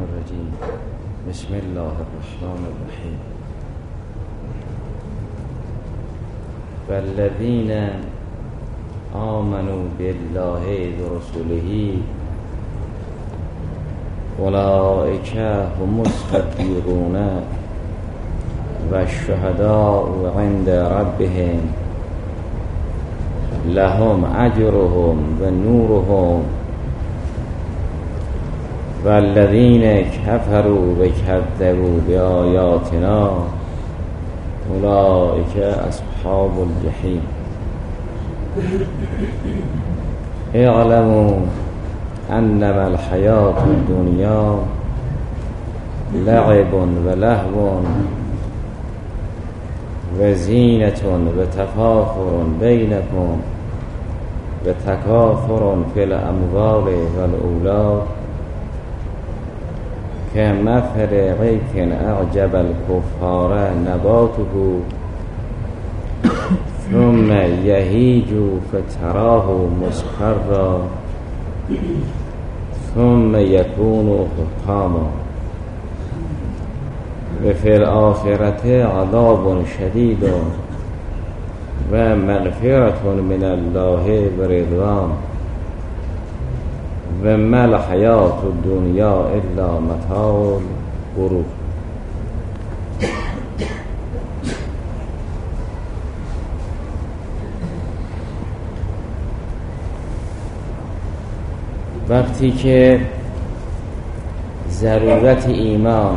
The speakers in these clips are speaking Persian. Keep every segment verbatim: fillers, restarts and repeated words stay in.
الرجيم بسم الله الرحمن الرحيم والذين آمنوا بالله ورسوله أولئك هم الصديقون والشهداء عند ربهم لهم أجرهم ونورهم والذين كفروا وكذبوا بآياتنا أولئك أصحاب الجحيم اعلموا أنما الحياة الدنيا لعب ولهو وزينة وتفاخر بينكم وتكاثر في الأموال والأولاد كمثل غيث أعجب الكفار نباته ثم يهيج فتراه مصفرا ثم يكون حطاما وفي الآخرة عذاب شديد ومغفرة من الله ورضوان وما الحياة الدنيا إلا متاع الغرور. وقتی که ضرورت ایمان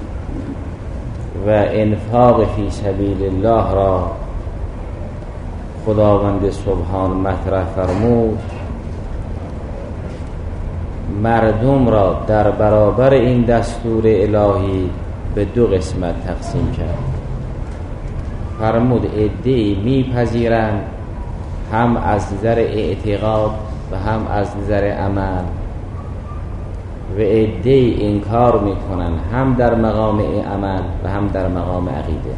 و انفاق فی سبیل الله را خداوند سبحان مطرح فرمود، مردم را در برابر این دستور الهی به دو قسمت تقسیم کرد. فرمود عده‌ای میپذیرند هم از نظر اعتقاد و هم از نظر عمل و عده‌ای انکار میکنن هم در مقام عمل و هم در مقام عقیده.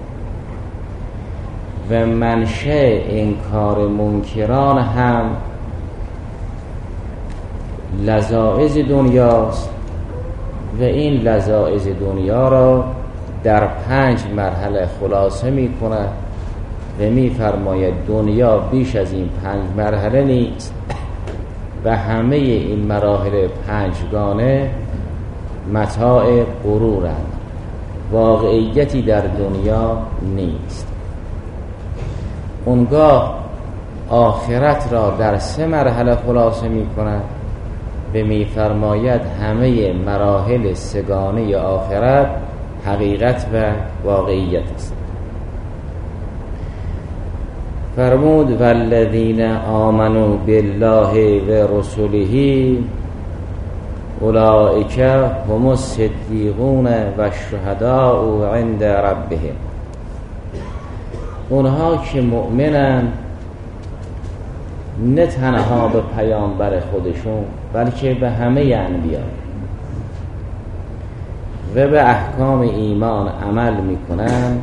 و منشأ انکار منکران هم لذائذ دنیاست و این لذائذ دنیا را در پنج مرحله خلاصه میکنه و میفرماید دنیا بیش از این پنج مرحله نیست و همه این مراحل پنجگانه متاع غرورند، واقعیتی در دنیا نیست. اونگاه آخرت را در سه مرحله خلاصه میکند و میفرماید همه مراحل سگانه آخرت حقیقت و واقعیت است. فرمود والذین آمنوا بالله و رسوله اولئک هم الصدیقون و الشهداء عند ربهم. اونها که مؤمنند نه تنها به پیامبر خودشون بلکه به همه انبیا و به احکام ایمان عمل میکنن،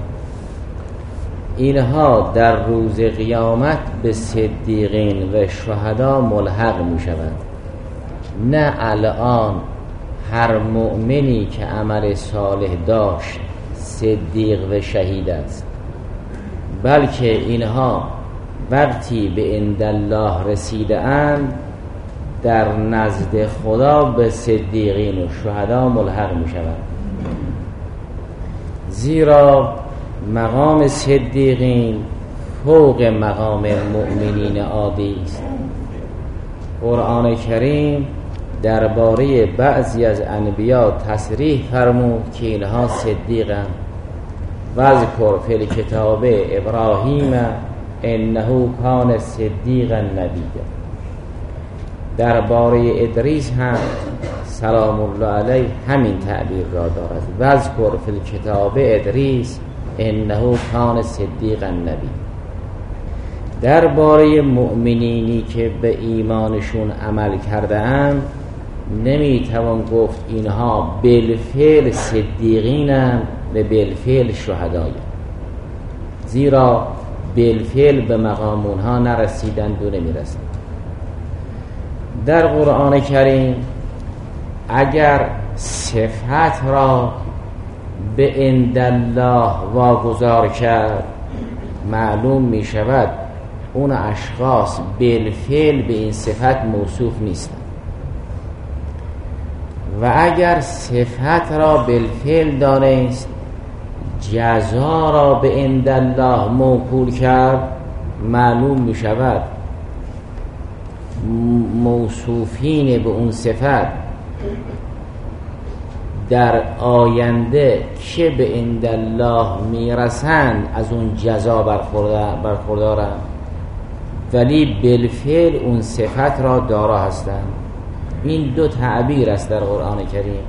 اینها در روز قیامت به صدیقین و شهدا ملحق میشوند. نه الان هر مؤمنی که عمل صالح داشت صدیق و شهید است، بلکه اینها وقتی به عند الله رسیده اند در نزد خدا به صدیقین و شهدا ملحق می شوند. زیرا مقام صدیقین فوق مقام مؤمنین عادی است. قرآن کریم درباره بعضی از انبیا تصریح فرمود که اینها صدیقند. واذکر فی الکتاب ابراهیم انه کان صدیقا نبیا. درباره ادریس هم سلام الله علیه همین تعبیر را دارد. واذکر فی الکتاب ادریس انه کان صدیقا نبیا. درباره مؤمنینی که به ایمانشون عمل کرده اند نمیتوان گفت اینها بالفعل صدیقینند و بالفعل شهدایی، زیرا بالفعل به مقام اونها نرسیدند و نمیرسند. در قرآن کریم اگر صفت را به عندالله واگذار کرد، معلوم می شود اون اشخاص بالفعل به این صفت موصوف نیستند. و اگر صفت را بالفعل دانست، جزا را به عندالله موکول کرد، معلوم می شود موصوفین به اون صفت در آینده که به عندالله میرسند از اون جزا برخوردارند، ولی بالفعل اون صفت را دارا هستند. این دو تعبیر است در قرآن کریم.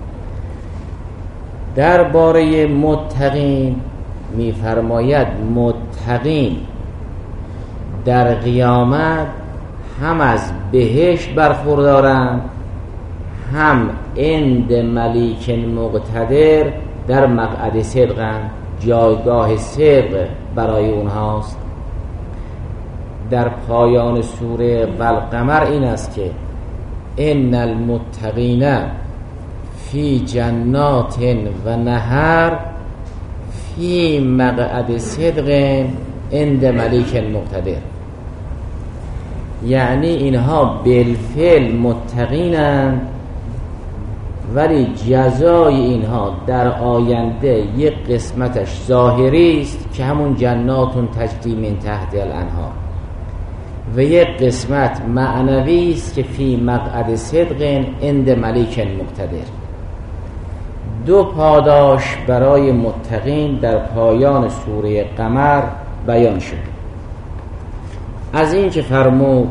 درباره متقین می‌فرماید متقین در قیامت هم از بهشت برخوردارند، هم عند ملیک مقتدر در مقعد صدقند، جایگاه صدق برای اونهاست. در پایان سوره والقمر این است که ان المتقین فی جنات و نهر فی مقعد صدق عند ملیک مقتدر. یعنی اینها بالفعل متقینند، ولی جزای اینها در آینده یک قسمتش ظاهری است که همون جناتون تجری من تحت الانهار، و یک قسمت معنوی است که فی مقعد صدق عند ملیک مقتدر. دو پاداش برای متقین در پایان سوره قمر بیان شد. از این که فرمود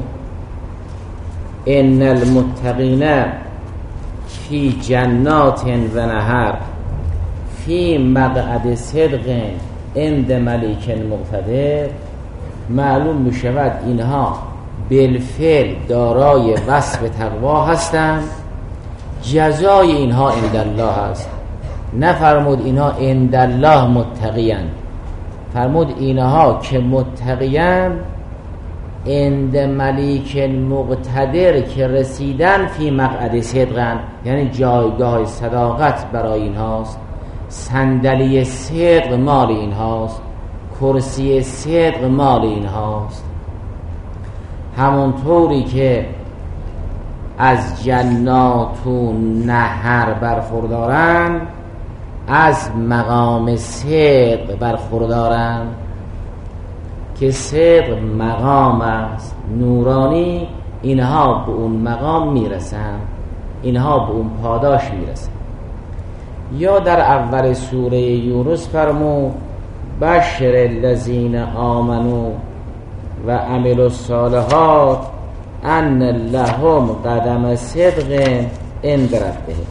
ان المتقین فی جنات و نهر فی مقعد صدق عند ملیک مقتدر، معلوم می شود اینها بالفعل دارای وصف تقوا هستند، جزای اینها عندالله است. نفرمود اینها عندالله متقیان، فرمود اینها که متقیان عند ملیک مقتدر که رسیدن فی مقعد صدقن، یعنی جایگاه صداقت برای اینهاست، صندلی صدق مال اینهاست، کرسی صدق مال اینهاست. همونطوری که از جنات و نهر برخوردارن، از مقام صدق برخوردارن که صدق مقام است نورانی. اینها به اون مقام میرسن، اینها به اون پاداش میرسن. یا در اول سوره یونس فرمود بشر الذین آمنوا و عملوا الصالحات ان لهم قدم صدق عند ربهم.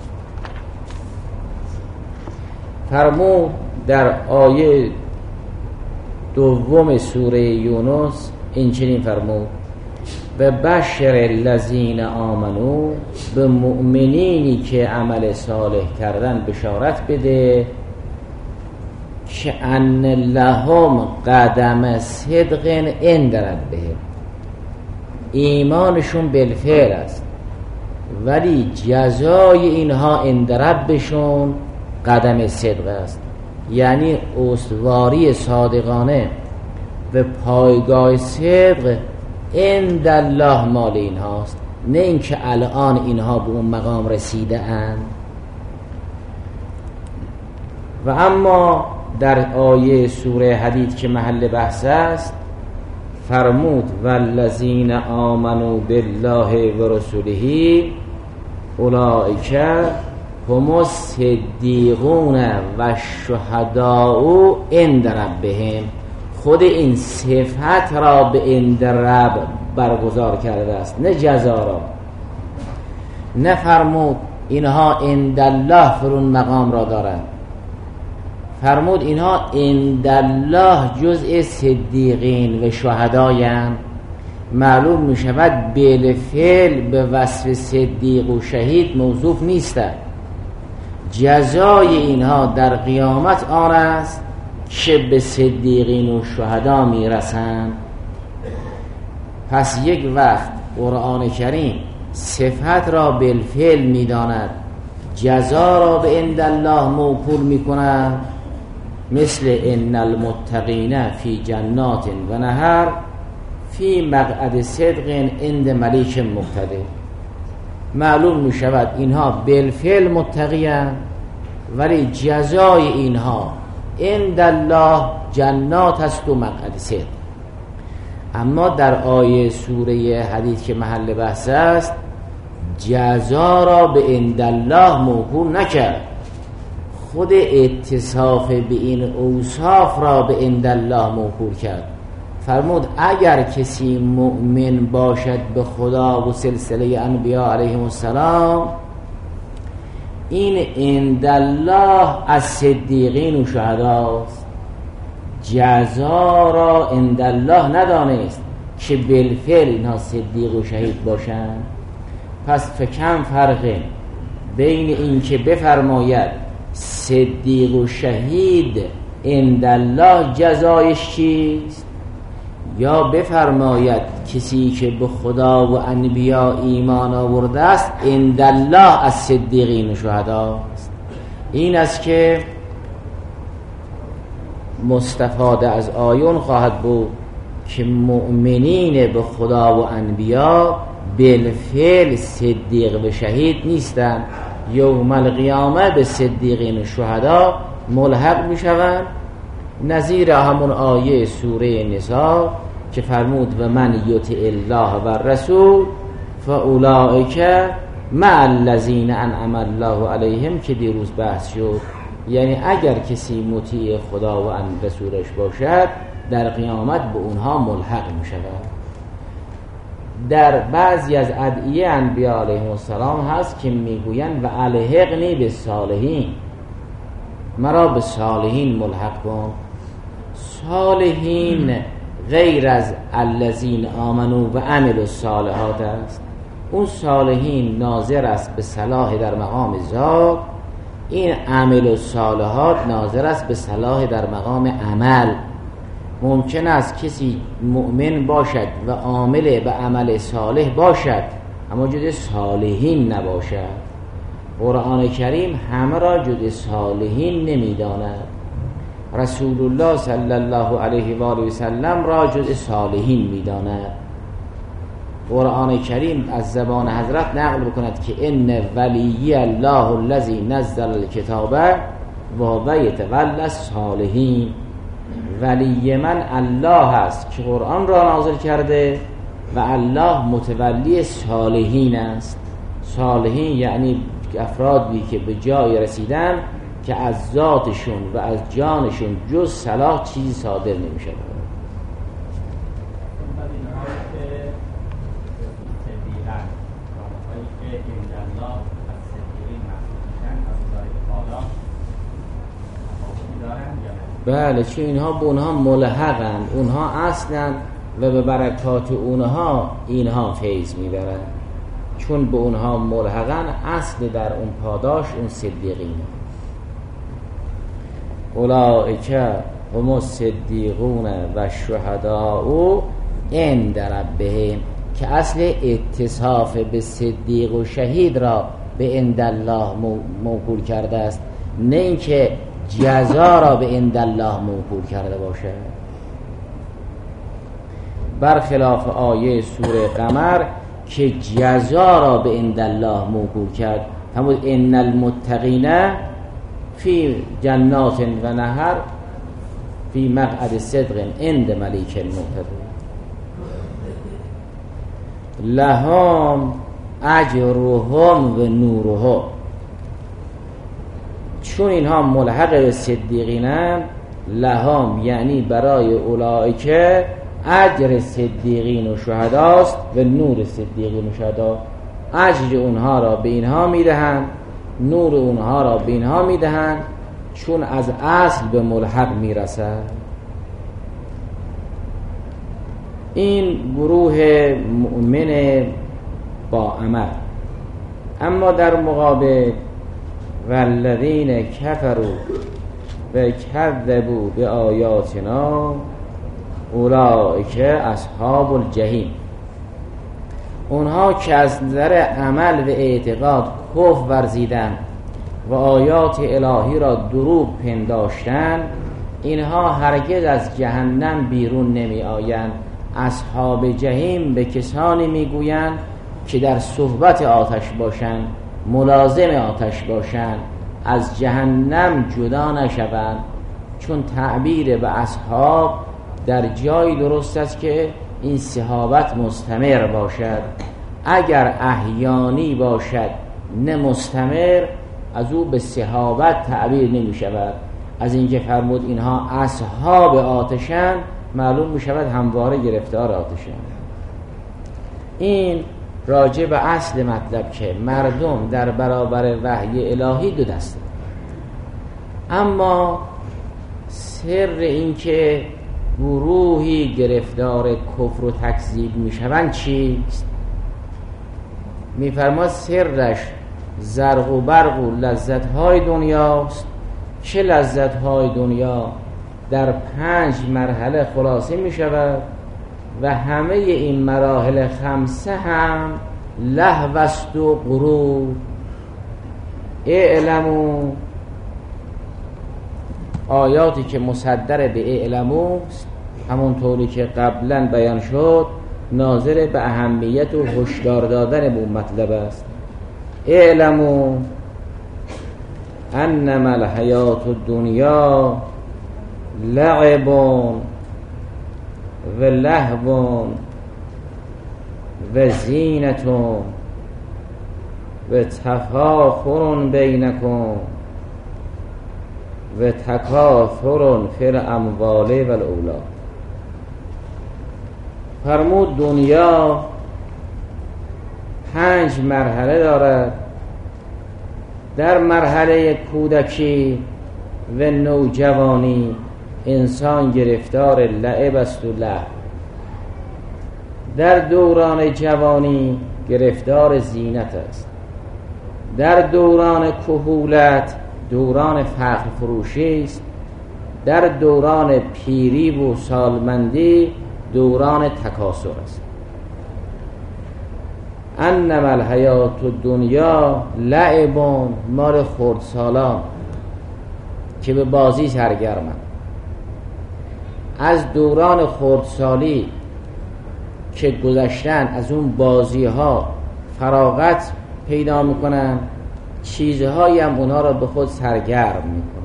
فرمود در آیه دوم سوره یونس این چنین فرمود و بشر الذین آمنوا، به مؤمنینی که عمل صالح کردن بشارت بده که ان لهم قدم صدق عند ربهم. ایمانشون بالفعل است، ولی جزای اینها عند ربشون قدم صدق است، یعنی استواری صادقانه و پایگاه صدق عند الله مال اینهاست، نه اینکه الان اینها به اون مقام رسیده اند. و اما در آیه سوره حدید که محل بحث است فرمود والذین آمنوا بالله و رسوله اولئک هم الصدیقون و الشهداء عند ربهم. خود این صفت را به عند رب برگزار کرده است، نه جزا را. نفرمود اینها عند الله فرون مقام را دارند، فرمود اینها عند الله جزء صدیقین و شهدایند. معلوم می شود بالفعل به وصف صدیق و شهید موصوف نیستند. جزای اینها در قیامت آن است که به صدیقین و شهدا می رسند. پس یک وقت قرآن کریم صفت را بالفعل می داند، جزا را به عند الله موکول میکنن، مثل ان المتقین فی جنات و نهر فی مقعد صدق عند ملیک مقتدر. معلوم می شود اینها بالفعل متقیان، ولی جزای اینها عند الله جنات است و مقعد صدق. اما در آیه سوره حدید که محل بحث است، جزا را به عند الله موکول نکرد، خود اتصاف به این اوصاف را به عند الله موکول کرد. فرمود اگر کسی مؤمن باشد به خدا و سلسله انبیاء علیهم السلام، این عند الله از صدیقین و شهداست. جزا را عند الله ندانست که بالفعل اینها صدیق و شهید باشند. پس فکم فرقه بین این که بفرماید صدیق و شهید عند الله جزایش چیست، یا بفرماید کسی که به خدا و انبیا ایمان آورده است عند الله از صدیقین و شهداست. این است که مستفاده از آیون خواهد بود که مؤمنین به خدا و انبیا بالفعل صدیق و شهید نیستند، یوم القیامه به صدیقین و شهدا ملحق می شوند، نظیر همون آیه سوره نساء که فرمود و من یطع الله و رسول فاولئک مع الذین انعم الله علیهم که دیروز بحث شد. یعنی اگر کسی مطیع خدا و رسولش باشد در قیامت به اونها ملحق می شود. در بعضی از ادعیه انبیاء علیهم السلام هست که میگویند و الحقنی به صالحین، مرا به صالحین ملحق کن. صالحین غیر از الذین آمنوا و عملوا الصالحات است. اون صالحین ناظر است به صلاح در مقام ذات، این عمل الصالحات ناظر است به صلاح در مقام عمل. ممکن است کسی مؤمن باشد و عامل به عمل صالح باشد اما جز صالحین نباشد. قرآن کریم همه را جز صالحین نمیداند. رسول الله صلی الله علیه و آله و سلم را جز صالحین میداند. قرآن کریم از زبان حضرت نقل بکند که ان ولی الله الذی نزل الکتاب و هو یتولی الصالحین. ولی من الله است که قرآن را نازل کرده و الله متولی صالحین است. صالحین یعنی افرادی که به جای رسیدن که از ذاتشون و از جانشون جز صلاح چیزی صادر نمی شود. بله، چون اینها به اونها ملحقند، اونها اصلا و به برکات اونها اینها فیض میبرند، چون به اونها ملحقن اصل در اون پاداش اون صدیقین. اولئک هم الصدیقون و الشهداء عند ربهم، که اصل اتصاف به صدیق و شهید را به عند الله موکول کرده است، نه اینکه جزا را به عند الله موکول کرده باشد. برخلاف آیه سوره قمر که جزا را به عند الله موکول کرد، همون ان المتقین فی جنات و نهر فی مقعد صدق عند ملیک مقتدر لهم اجرهم و نورهم. چون اینها ملحق به صدیقینند، لهم یعنی برای اولئک اجر صدیقین و شهداست و نور صدیقین و شهدا. اجر اونها را به اینها میدهند، نور اونها را به اینها میدهند، چون از اصل به ملحق میرسند. این گروه مؤمن با عمل. اما در مقابل والذین کفروا و کذبوا بآیاتنا اولئک اصحاب الجحیم. اونها که از نظر عمل و اعتقاد کفر ورزیدن و آیات الهی را دروغ پنداشتن، اینها هرگز از جهنم بیرون نمی آیند. اصحاب جحیم به کسانی میگویند که در صحبت آتش باشند، ملازم آتش باشند، از جهنم جدا نشوند، چون تعبیر به اصحاب در جای درست است که این صحابت مستمر باشد. اگر احیانی باشد نه مستمر، از او به صحابت تعبیر نمی شود. از اینکه فرمود اینها اصحاب آتشند، معلوم می شود همواره گرفتار آتشند. این راجع به اصل مطلب که مردم در برابر وحی الهی دو دسته. اما سر این که گروهی گرفتار کفر و تکذیب می شوند چیست؟ می فرماد سرش زرق و برق و لذت‌های دنیاست. چه لذت‌های دنیا در پنج مرحله خلاصه می شود و همه این مراحل خمسه هم لهو است و غرور. اعلموا، آیاتی که مصدر به اعلموا است، همون طوری که قبلا بیان شد، ناظر به اهمیت و هشدار دادن به اون مطلب است. اعلموا انما الحیات الدنیا لعب و لهو و زینت و تفاخر بینکم و تکاثر فی الاموال و الاولاد. فرمود دنیا پنج مرحله دارد. در مرحله کودکی و نوجوانی انسان گرفتار لعب است و لهو. در دوران جوانی گرفتار زینت است. در دوران کهولت دوران فخر فروشی است. در دوران پیری و سالمندی دوران تکاسر است. انما الحیات الدنیا لعب، مال خردسالان که به بازی سرگرمند. از دوران خردسالی که گذشتن، از اون بازی ها فراغت پیدا میکنن، چیزهایی هم اونا را به خود سرگرم میکنن.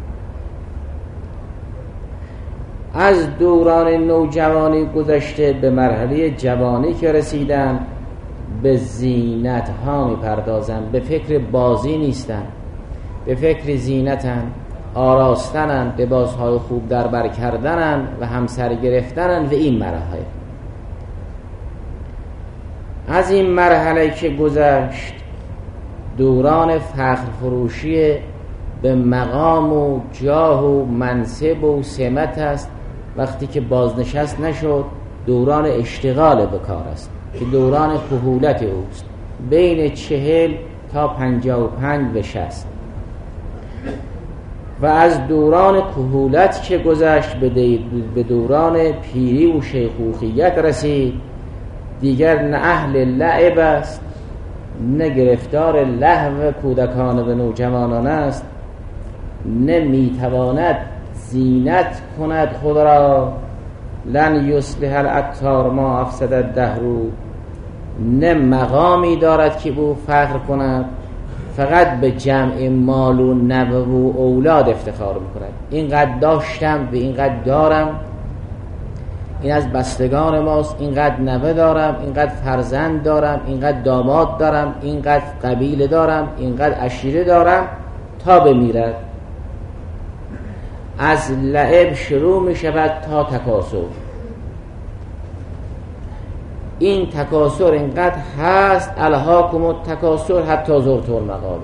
از دوران نوجوانی گذشته به مرحله جوانی که رسیدن، به زینت ها میپردازن. به فکر بازی نیستن، به فکر زینتن، آراستنن، لباسهای خوب در بر کردنن و همسر گرفتنن. و این مرحله، از این مرحله که گذشت، دوران فخر فروشی به مقام و جاه و منصب و سمت است. وقتی که بازنشست نشد، دوران اشتغال به کار است که دوران کهولت اوست، بین چهل تا پنجاه و پنج و شصت. و از دوران کهولت که گذشت به دوران پیری و شیخوخیت رسید. دیگر نه اهل لعب است، نه گرفتار لهو کودکان و نوجوانان است، نه میتواند زینت کند خود را. لن یصلح العطار ما افسد الدهر، نه مقامی دارد که او فخر کند، فقط به جمع مال و نبو و اولاد افتخار میکند. اینقدر داشتم و اینقدر دارم، این از بستگان ماست، اینقدر نوه دارم، اینقدر فرزند دارم، اینقدر داماد دارم، اینقدر قبیله دارم، اینقدر عشیره دارم، تا بمیرد. از لعب شروع می شود تا تکاسر. این تکاسر اینقدر هست، الهاکم التکاسر حتی زرتم المقابر.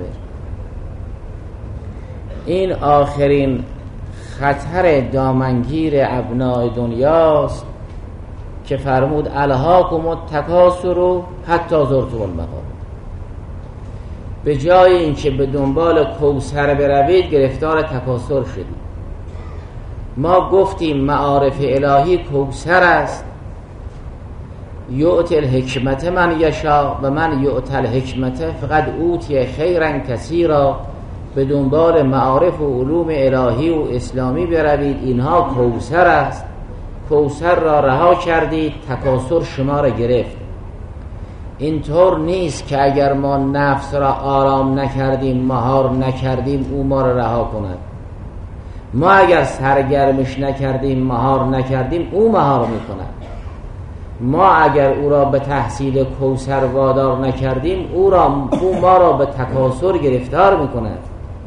این آخرین خطر دامنگیر ابناء دنیاست که فرمود الهاکم التکاسر حتی زرتم المقابر. به جای اینکه به دنبال کوثر بروید، گرفتار تکاسر شدید. ما گفتیم معارف الهی کوثر است. یؤتی الحکمت من یشاء و من یؤتی الحکمت فقد اوتی خیرا کثیرا. به دنبال معارف و علوم الهی و اسلامی بروید، اینها کوثر است. کوثر را رها کردید، تکاثر شما را گرفت. اینطور نیست که اگر ما نفس را آرام نکردیم، مهار نکردیم، او ما را رها کند. ما اگر سرگرمش نکردیم، مهار نکردیم، او مهار میکند. ما اگر او را به تحصیل کوثر وادار نکردیم، او را او ما را به تکاثر گرفتار میکند.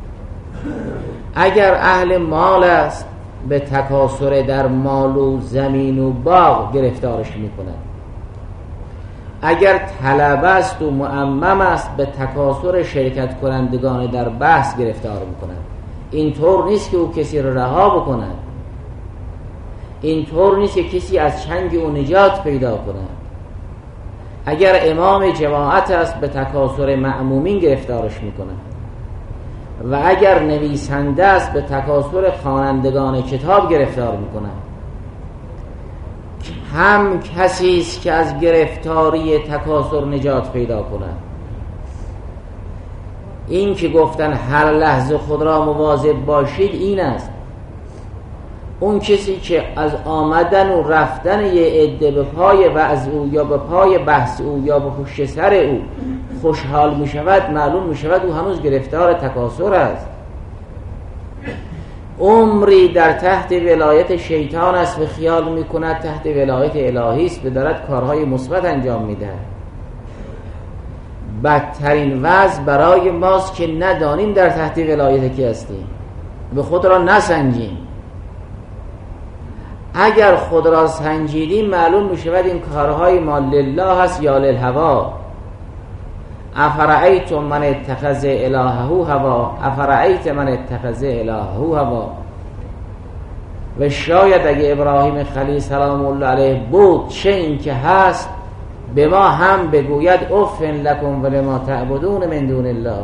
اگر اهل مال است، به تکاثر در مال و زمین و باغ گرفتارش میکند. اگر طلب است و معمم است، به تکاثر شرکت کنندگان در بحث گرفتار میکند. اینطور نیست که او کسی را رها بکند. اینطور نیست که کسی از چنگ او نجات پیدا کند. اگر امام جماعت است، به تکاثر مأمومین گرفتارش میکند. و اگر نویسنده است، به تکاثر خوانندگان کتاب گرفتار میکند. هم کسی است که از گرفتاری تکاثر نجات پیدا کند. این که گفتن هر لحظه خود را مواظب باشید، این است. اون کسی که از آمدن و رفتن یه عده به پای وعظ او یا به پای بحث او یا به پشت سر او خوشحال می شود، معلوم می شود او هنوز گرفتار تکاثر است. عمری در تحت ولایت شیطان است و خیال می کند تحت ولایت الهی است و دارد کارهای مثبت انجام می دهد. بدترین وضع برای ماست که ندانیم در تحت ولایت کی هستیم، به خود را نسنجیم. اگر خود را سنجیدیم، معلوم می شود این کارهای ما لله هست یا للهوا. افرأیتم من اتخذ الهه هوا، افرأیت من اتخذ الهه هوا. و شاید اگه ابراهیم خلیل سلام الله علیه بود، چه این که هست، به ما هم بگوید اف لکم ولما تعبدون من دون الله.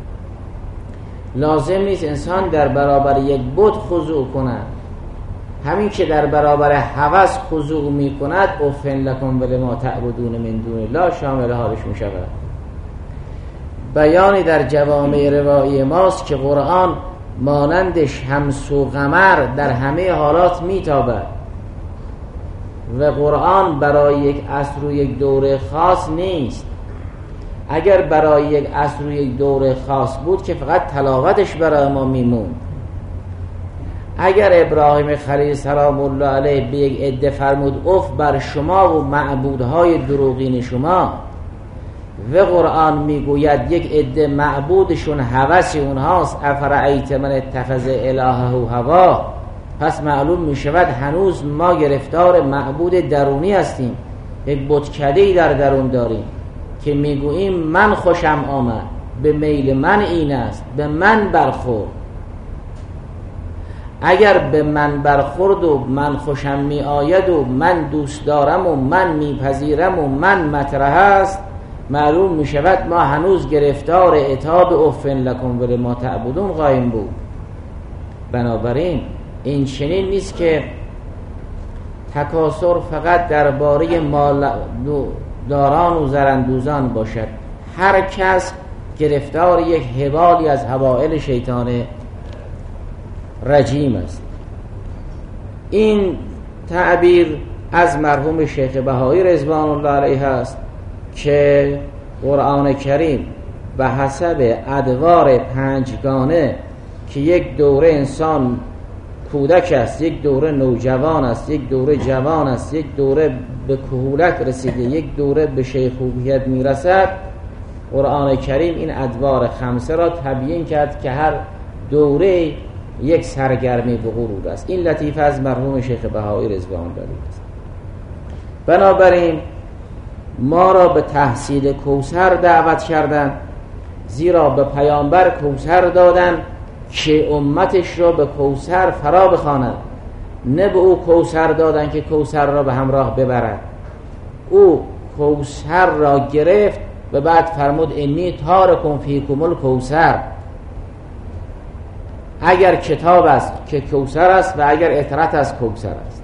لازم نیست انسان در برابر یک بت خضوع کند. همین که در برابر هوس خضوع می کند، اف لکم ولما تعبدون من دون الله شامل حالش می شود. بیانی در جوامع روایی ماست که قرآن مانند شمس و قمر در همه حالات میتابد و قرآن برای یک عصر و یک دوره خاص نیست. اگر برای یک عصر و یک دوره خاص بود که فقط تلاوتش برای ما میموند. اگر ابراهیم خلیل سلام الله علیه به یک عده فرمود اف بر شما و معبودهای دروغین شما، و قرآن میگوید یک عده معبودشون هوس اونهاست، افرأیت من اتخذ الهه هوا، پس معلوم میشود هنوز ما گرفتار معبود درونی هستیم. یک بتکده‌ای در درون داریم که میگوییم من خوشم آمد، به میل من این است، به من برخورد. اگر به من برخورد و من خوشم می آید و من دوست دارم و من میپذیرم و من مطرح است، معلوم می شود ما هنوز گرفتار عتاب افن لکم ولما تعبدون قایم بود. بنابراین این چنین نیست که تکاثر فقط درباره مال داران و زرندوزان باشد. هر کس گرفتار یک حبالی از حبائل شیطان رجیم است. این تعبیر از مرحوم شیخ بهایی رضوان الله علیه است که قرآن کریم به حسب ادوار پنجگانه که یک دوره انسان کودک است، یک دوره نوجوان است، یک دوره جوان است، یک دوره به کهولت رسیده، یک دوره به شیخوخیت میرسد، قرآن کریم این ادوار خمسه را تبیین کرد که هر دوره یک سرگرمی به غرور است. این لطیفه از مرحوم شیخ بهایی رضوان الله علیه است. بنابراین ما را به تحصیل کوثر دعوت کردند، زیرا به پیامبر کوثر دادن که امتش را به کوثر فرا بخواند، نه به او کوثر دادن که کوثر را به همراه ببرد. او کوثر را گرفت و بعد فرمود انی تارکم فیکم الکوثر. اگر کتاب است که کوثر است و اگر اطرت است کوثر است.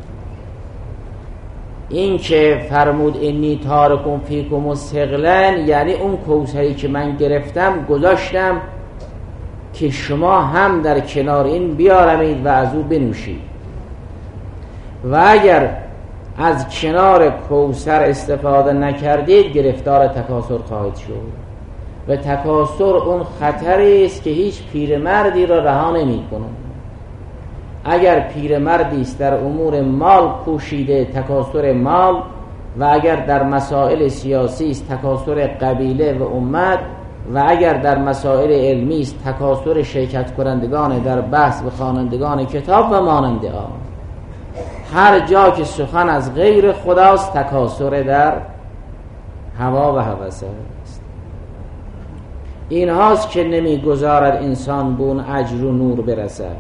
این که فرمود انی تارکم فیکم الثقلین، یعنی اون کوثری که من گرفتم گذاشتم که شما هم در کنار این بیارمید و از او بنوشید و اگر از کنار کوثر استفاده نکردید گرفتار تکاسر خواهید شد و تکاسر اون خطری است که هیچ پیرمردی را رها نمی‌کند. اگر پیرمردی است در امور مال کوشیده تکاسر مال و اگر در مسائل سیاسی است تکاسر قبیله و امت و اگر در مسائل علمی است تکاسر شرکت کنندگان در بحث و خوانندگان کتاب و مانند آن. هر جا که سخن از غیر خداست تکاسر در هوا و هوس است. این هاست که نمیگذارد انسان به اون اجر و نور برسد.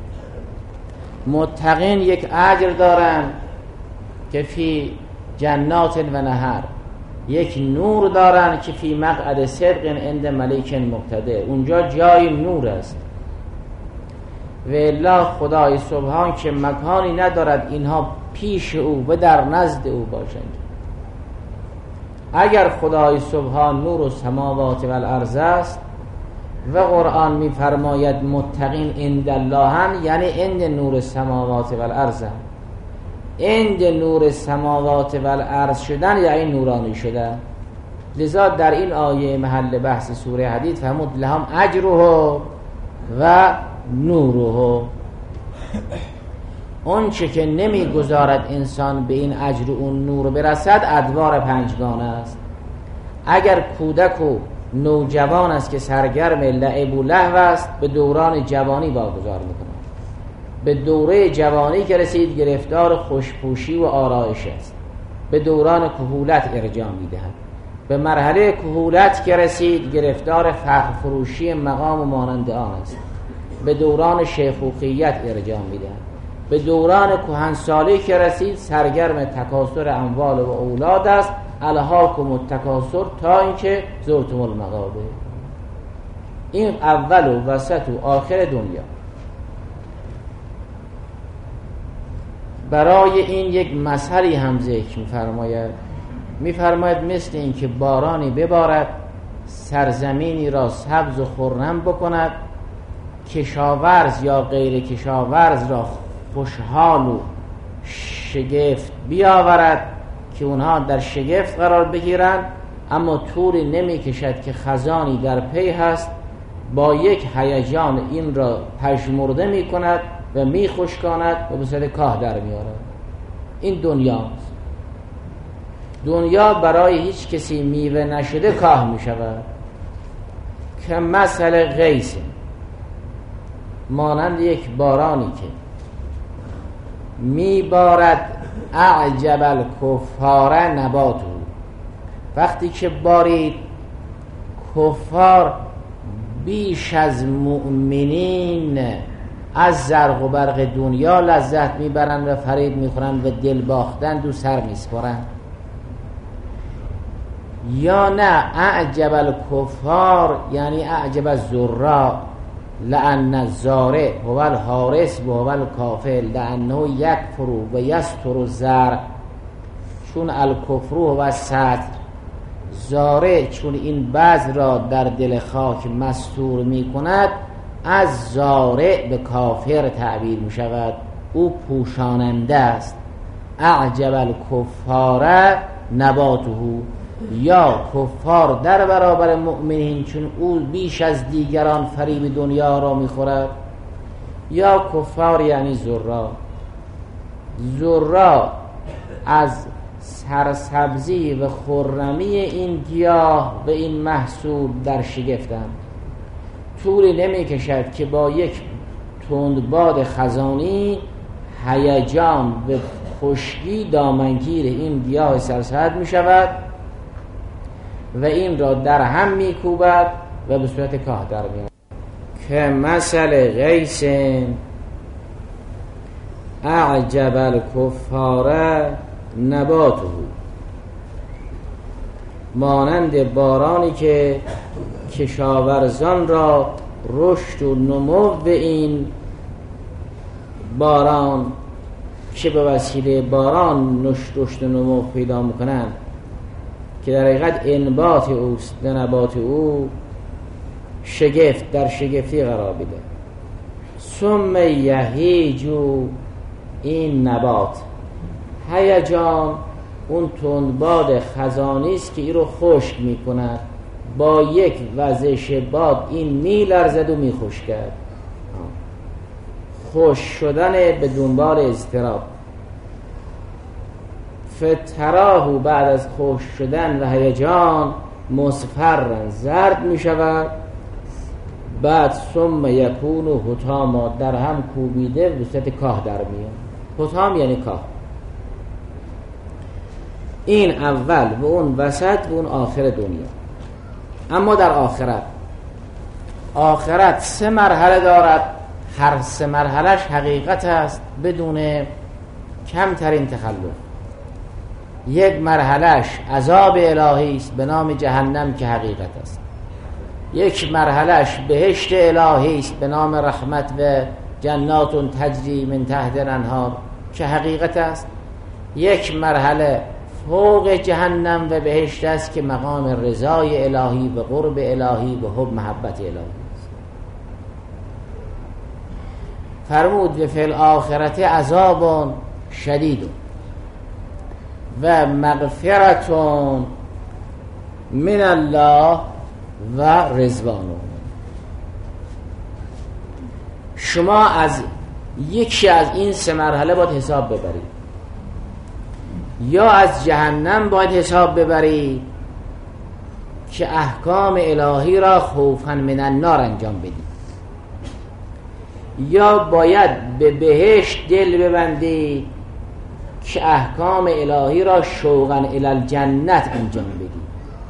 متقین یک اجر دارن که فی جنات و نهر، یک نور دارن که فی مقعد صدق عند ملیک مقتدر، اونجا جای نور است. و الا خدای سبحان که مکانی ندارد اینها پیش او و در نزد او باشند. اگر خدای سبحان نور و سماوات و الارض است و قرآن می فرماید متقین عند الله هم، یعنی عند نور سماوات و الارض هم. عند نور سماوات و الارض شدن یعنی نورانی شدن. لذا در این آیه محل بحث سوره حدید فرمود لهم اجره و نوره. اون چه که نمی گذارد انسان به این اجر و اون نور برسد ادوار پنجگانه است. اگر کودک و نوجوان است که سرگرم لعب و لهو است به دوران جوانی واگذار میکنه، به دوره جوانی که رسید گرفتار خوشپوشی و آرایش است، به دوران کهولت ارجاع میدهد، به مرحله کهولت که رسید گرفتار فخر فروشی مقام و مانند آن است، به دوران شیخوخیت ارجاع میدهد، به دوران کهنسالی که رسید سرگرم تکاسر اموال و اولاد است. الهاکم التکاسر تا اینکه زرتم المقابر. این اول و وسط و آخر دنیا. برای این یک مثلی هم ذکر می‌فرماید. می‌فرماید مثل این که بارانی ببارد سرزمینی را سبز و خرم بکند، کشاورز یا غیر کشاورز را خوشحال و شگفت بیاورد که اونها در شگفت قرار بگیرند، اما طوری نمی کشد که خزانی در پی هست با یک هیجان این را پژمرده می کند و می خشکاند و به صورت کاه در می آرد. این دنیاست. دنیا برای هیچ کسی میوه نشده کاه می شود که مثل غیث، مانند یک بارانی که می بارد اعجب الکفار نباته. وقتی که بارید کفار بیش از مؤمنین از زرق و برق دنیا لذت میبرند و فریب میخورند و دل باختند و سر میسپارند. یا نه اعجب الکفار یعنی اعجب الزراء لأن الزارع هو الحارس و هو الکافر لأنه یکفر و یستر الزرع، چون الکفر هو الستر، زارع چون این بذر را در دل خاک مستور می کند از زارع به کافر تعبیر می شود، او پوشاننده است. اعجب الکفار نباته، یا کفار در برابر مؤمنین چون او بیش از دیگران فریب دنیا را میخورد، یا کفار یعنی زرا. زرا از سرسبزی و خرمی این گیاه و این محصول در شگفتند. طولی نمی کشد که با یک تندباد خزانی هیجان و خشکی دامنگیر این گیاه سرسبز می شود و این را در هم می کوبد و به صورت کاه در می آید. که مثل غیث اعجب الکفار نباته، مانند بارانی که کشاورزان را رشد و نمو به این باران که به وسیله باران رشد و نمو پیدا میکنند که در حقیقت انبات اوست و نبات او شگفت در شگفتی قرار بده. ثم یهیجو، این نبات هیجان اون تندباد خزانی است که این رو خشک میکند، با یک وزش باد این میلرزد و میخشکد. خشک شدن به دنبال اضطراب. فتراهو، بعد از خشک شدن و هیجان مصفرن، زرد میشود. بعد ثم یکون حطاما، در هم کوبیده به صورت کاه در میاد. حطام یعنی کاه. این اول و اون وسط و اون آخر دنیا. اما در آخرت، آخرت سه مرحله دارد، هر سه مرحلهش حقیقت است بدون کمترین تخلف. یک مرحلهش عذاب الهی است به نام جهنم که حقیقت است. یک مرحلهش بهشت الهی است به نام رحمت و جنات تجری من تحت الانهار که حقیقت است. یک مرحله فوق جهنم و بهشت است که مقام رضای الهی و قرب الهی و حب محبت الهی است. فرمود و فی الاخرت عذاب شدید و مغفرت من الله و رضوان. شما از یکی از این سه مرحله باید حساب ببرید. یا از جهنم باید حساب ببرید که احکام الهی را خوفا من النار انجام بدید، یا باید به بهشت دل ببندید که احکام الهی را شوقا الی الجنت انجام بدید.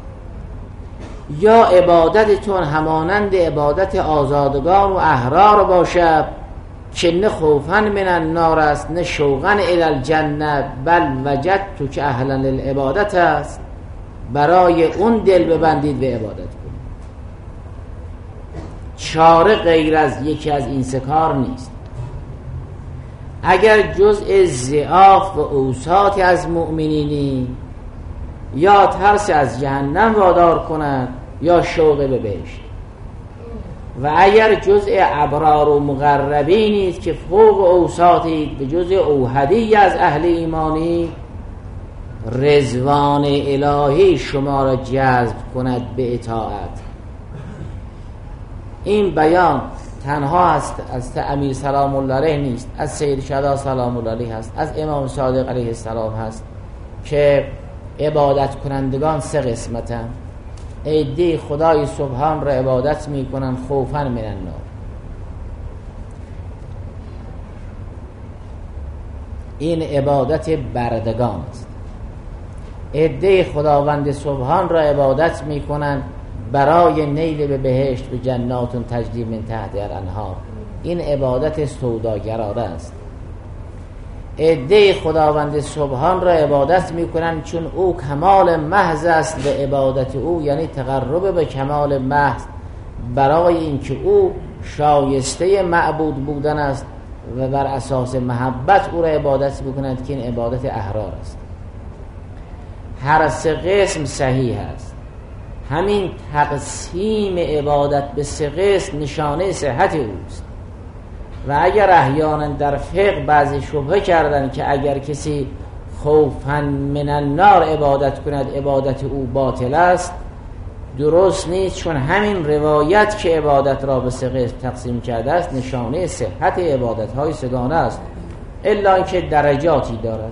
یا عبادتتون همانند عبادت آزادگان و احرار باشد که نه خوفا من النار است نه شوقا الی الجنت، بل وجدت که اهلا للعبادت است. برای اون دل ببندید و عبادت کنید. چاره غیر از یکی از این سه کار نیست. اگر جزء ضعاف و اوساطی از مؤمنینی، یا ترس از جهنم وادار کند یا شوق به بهشت. و اگر جزء ابرار و مقربینید که فوق اوساطید به جزء اوحدی از اهل ایمانی، رضوان الهی شما را جذب کند به اطاعت. این بیان تنها است از امیر سلام الله علیه نیست، از سید شهدا سلام الله علیه هست، از امام صادق علیه السلام هست که عبادت کنندگان سه قسمتن. عده خدای سبحان را عبادت می کنند خوفا من النار. این عبادت بردگان است. عده خداوند سبحان را عبادت می کنند برای نیل به بهشت و جنات تجری من تحت الانهار. این عبادت سوداگرانه است. عده خداوند سبحان را عبادت میکنند چون او کمال محض است به عبادت او، یعنی تقرب به کمال محض، برای اینکه او شایسته معبود بودن است و بر اساس محبت او را عبادت میکنند که این عبادت احرار است. هر سه قسم صحیح است. همین تقسیم عبادت به سه قسم نشانه صحت اوست. و اگر احیانا در فقه بعضی شبهه کردن که اگر کسی خوفا من النار عبادت کند عبادت او باطل است، درست نیست، چون همین روایت که عبادت را به سه قسم تقسیم کرده است نشانه صحت عبادت های سگانه است، الا اینکه درجاتی دارد.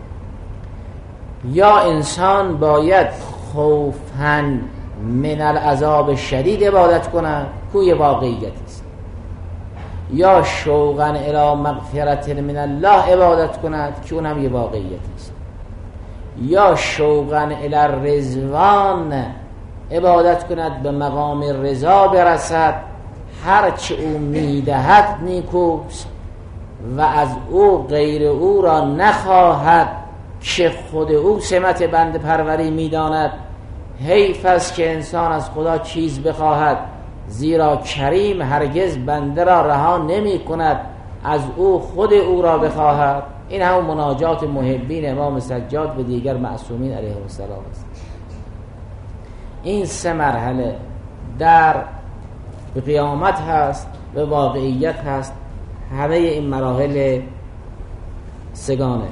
یا انسان باید خوفا من العذاب شدید عبادت کند، کوی واقعیت است، یا شوقا الی مغفرت من الله عبادت کند که اون هم یه واقعیت است، یا شوقا الی رضوان عبادت کند به مقام رضا برسد، هرچه او میدهد نیکوست و از او غیر او را نخواهد که خود او سمت بنده پروری میداند. حیف است که انسان از خدا چیز بخواهد، زیرا کریم هرگز بنده را رها نمی کند از او خود او را بخواهد. این هم مناجات محبین امام سجاد و دیگر معصومین علیهم السلام است. این سه مرحله در به قیامت هست، به واقعیت هست. همه این مراحل سگانه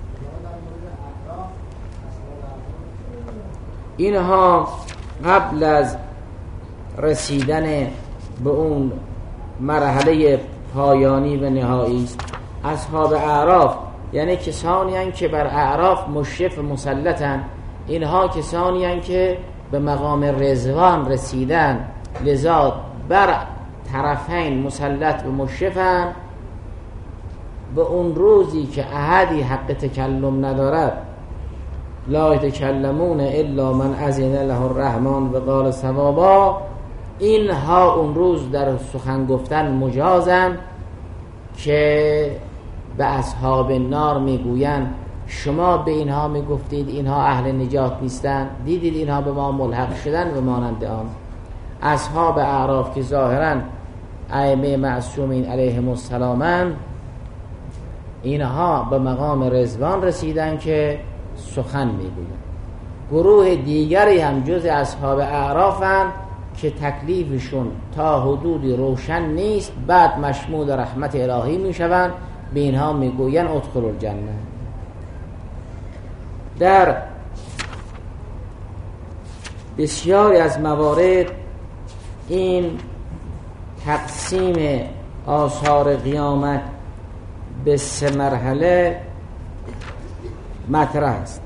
اینها قبل از رسیدن به اون مرحله پایانی و نهایی است. اصحاب اعراف یعنی کسانی هستند که بر اعراف مشرف مسلطن. اینها کسانی هستند که به مقام رضوان رسیدن، لذا بر طرفین مسلط و مشرفن. به اون روزی که احدی حق تکلم ندارد، لا یتکلمون الا من اذن له الرحمن و قال صوابا، اینها اون روز در سخن گفتن مجازن که به اصحاب نار میگویند شما به اینها میگفتید اینها اهل نجات نیستند، دیدید اینها به ما ملحق شدن و مانند آن. اصحاب اعراف که ظاهرا ائمه معصومین علیهم السلام، اینها به مقام رضوان رسیدن که سخن میگویند. گروه دیگری هم جز اصحاب اعرافند که تکلیفشون تا حدودی روشن نیست، بعد مشمول رحمت الهی میشوند. به اینها میگویند ادخلوا الجنه. در بسیاری از موارد این تقسیم آثار قیامت به سه مرحله مطرح است.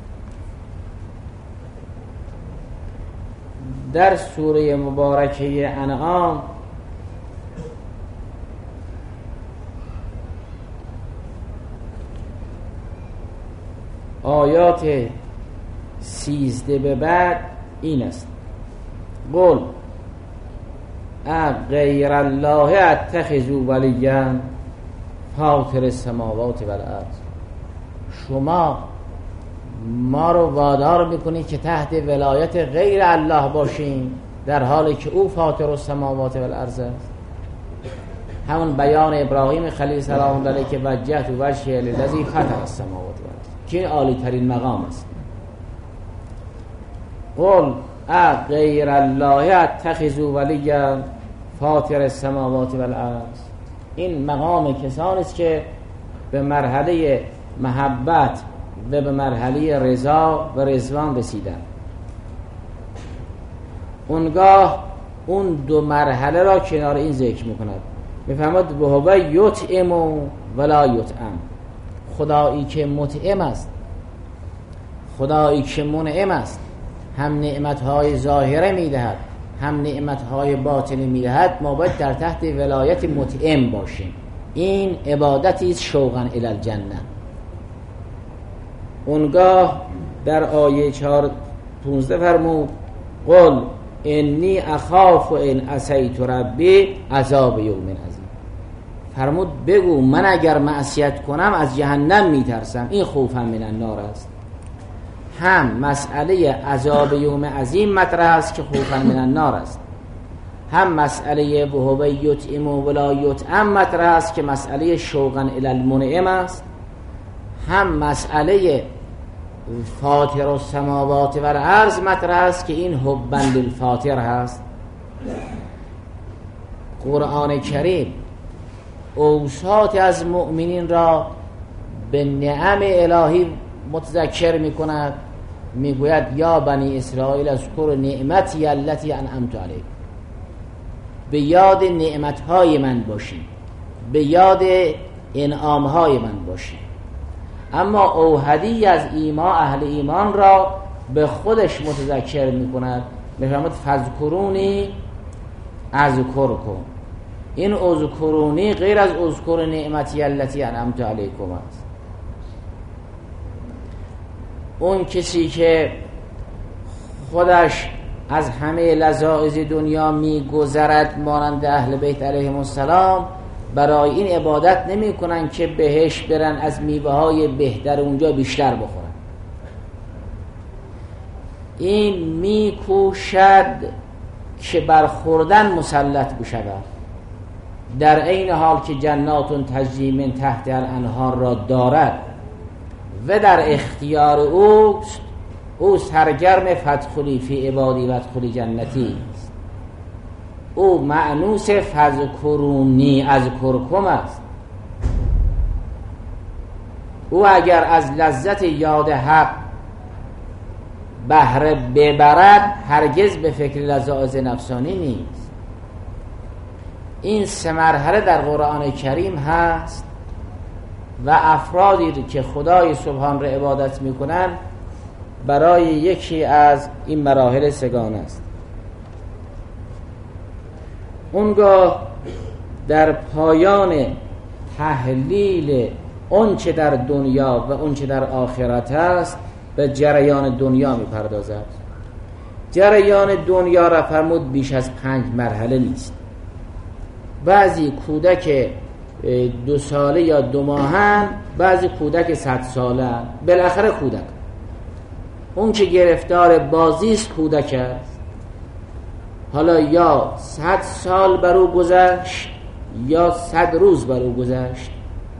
در سوره مبارکه انعام آیات سیزده به بعد این است: قل غیر الله اتخذ ولیا فاطر السماوات والارض. شما ما رو وادار میکنید که تحت ولایت غیر الله باشیم، در حالی که او فاطر السماوات والارض است. همون بیان ابراهیم خلیل سلام علیه که وجهت وجهی للذی فطر السماوات والارض، که عالی ترین مقام است. قل غیر الله اتخذ ولیا فاطر السماوات والارض. این مقام کسانی است که به مرحله محبت و به مرحله رضا و رضوان رسیدن. اونگاه اون دو مرحله را کنار این ذکر میکند. میفهمد به هو یطعم ولا یطعم. خدایی که مطعم است، خدایی که منعم است، هم نعمتهای ظاهره میدهد هم نعمتهای باطنی میدهد. ما باید در تحت ولایت مطعم باشیم. این عبادتی است شوقا الی الجنه. اونگاه در آیه چهار پونزده فرمود قل انی اخاف ان عصیت ربی عذاب یوم عظیم. فرمود بگو من اگر معصیت کنم از جهنم میترسم، این خوفم من النار است. هم مسئله عذاب یوم عظیم مطرح است که خوفم من النار است، هم مسئله وهو یطعم ولا یطعم مطرح است که مسئله شوقا الی المنعم است، هم مسئله فاطر السماوات والارض مطرح است که این حبا للفاطر هست. قرآن کریم اوصاف از مؤمنین را به نعم الهی متذکر می کند. می گوید یا بنی اسرائیل اذکروا نعمتی التي انعمت علیکم. به یاد نعمتهای من باشید، به یاد انعامهای من باشید. اما اوحدی از ایمان اهل ایمان را به خودش متذکر می کند. می فرماید فذکرونی اذکرکم. این اذکرونی غیر از اذکر نعمتی التي انعمت علیکم است. اون کسی که خودش از همه لذایذ دنیا میگذرد مانند اهل بیت علیهم السلام، برای این عبادت نمی کنن که بهش برن از میوه های بهتر اونجا بیشتر بخورن. این میکوشد که برخوردن مسلط بشود، در عین حال که جنات تجری من تحت الانهار را دارد و در اختیار اوست. او سرگرم فادخلی فی عبادی و ادخلی جنتی است. او معنوس فذکرونی اذکرکم است. او اگر از لذت یاد حق بهره ببرد هرگز به فکر لذاذ نفسانی نیست. این سه مرحله در قرآن کریم هست و افرادی که خدای سبحان را عبادت میکنن برای یکی از این مراحل سگان است. اونگاه در پایان تحلیل اون چه در دنیا و اون چه در آخرت است به جریان دنیا میپردازد. جریان دنیا را فرمود بیش از پنج مرحله نیست. بعضی کودک دو ساله یا دو ماهن، بعضی کودک صد ساله، بالاخره کودک. اون که گرفتار بازیست کودک است. حالا یا صد سال بر او گذشت یا صد روز بر او گذشت.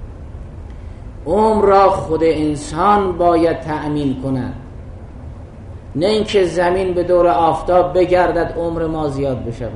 عمر را خود انسان باید تأمین کند، نه اینکه زمین به دور آفتاب بگردد عمر ما زیاد بشود.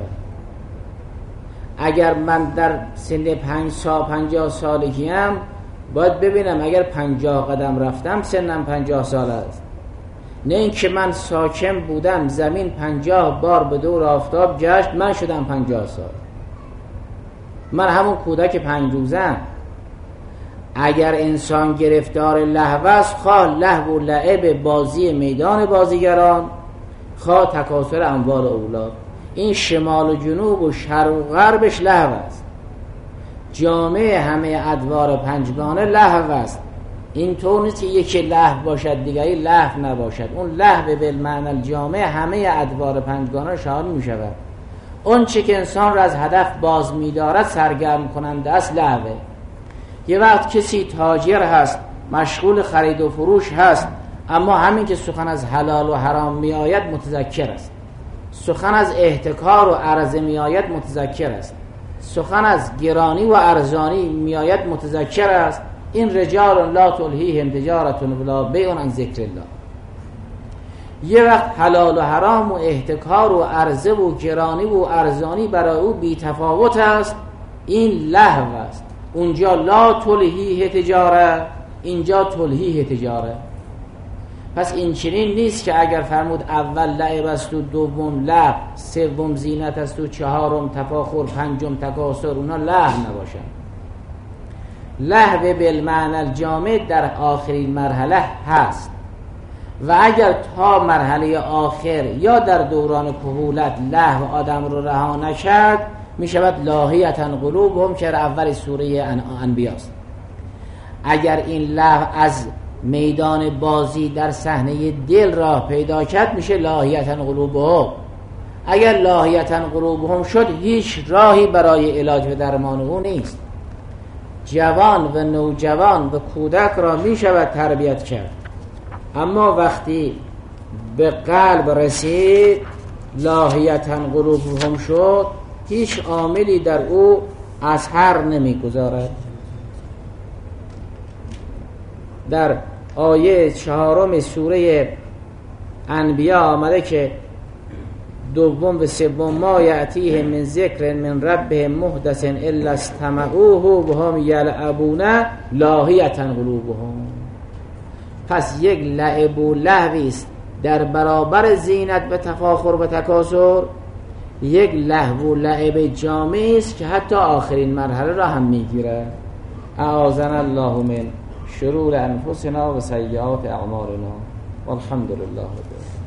اگر من در سن پنج سال پنجاه سالگیم باید ببینم اگر پنجاه قدم رفتم سنم پنجاه سال است، نه اینکه من ساکن بودم زمین پنجاه بار به دور آفتاب گشت من شدم پنجاه سال. من همون کودک پنج روزم. اگر انسان گرفتار لهو است، خواه لهو و لعب بازی میدان بازیگران، خواه تکاثر اموال اولاد، این شمال و جنوب و شرق و غربش لهو است. جامعه همه ادوار پنجگانه لهو است. این طور نیست که یکی لهو باشد دیگری لهو نباشد. اون لهو بالمعنی الجامع همه ادوار پنجگانه شامل می شود. اون چه که انسان را از هدف باز می دارد سرگرم کننده است لهوه. یه وقت کسی تاجر هست، مشغول خرید و فروش هست، اما همین که سخن از حلال و حرام می آید متذکر است. سخن از احتکار و عرضه می آید متذکر است. سخن از گرانی و ارزانی می آید متذکر است. این رجال لا تلهیهم تجارت ولا بیع عن ذکر الله. یه وقت حلال و حرام و احتکار و عرضه و گرانی و ارزانی برای او بی تفاوت است. این لهو است. اونجا لا تلهیه تجاره، اینجا تلهیه تجاره. پس این چنین نیست که اگر فرمود اول لعب است و دوم لهو، سوم زینت است و چهارم تفاخر، پنجم تکاثر، اونا لهو نباشن. لهو بالمعنی الجامع در آخرین مرحله هست و اگر تا مرحله آخر یا در دوران کهولت لهو آدم رو رها نکرد می شود لاهیتا قلوبهم که اول سوره انبیاست. اگر این لهو از میدان بازی در صحنه دل راه پیدا کرد میشه لاهیتا قلوبهم. اگر لاهیتا قلوبهم شد هیچ راهی برای علاج و درمان او نیست. جوان و نوجوان و کودک را می شود تربیت کرد، اما وقتی به قلب رسید لاهیتا قلوبهم شد هیچ عاملی در او اثر نمی گذارد. در آیه چهارم سوره انبیاء آمده که دوم و سوم ما یأتیه من ذکر من ربهم محدث الا استمعوه وهم یلعبون لاهیة قلوبهم. پس یک لعب و لهوی است در برابر زینت و تفاخر و تکاثر، یک لهو و لعب جامعی است که حتی آخرین مرحله را هم میگیره. اعاذنا الله من شرور انفسنا و سیئات اعمالنا والحمد لله.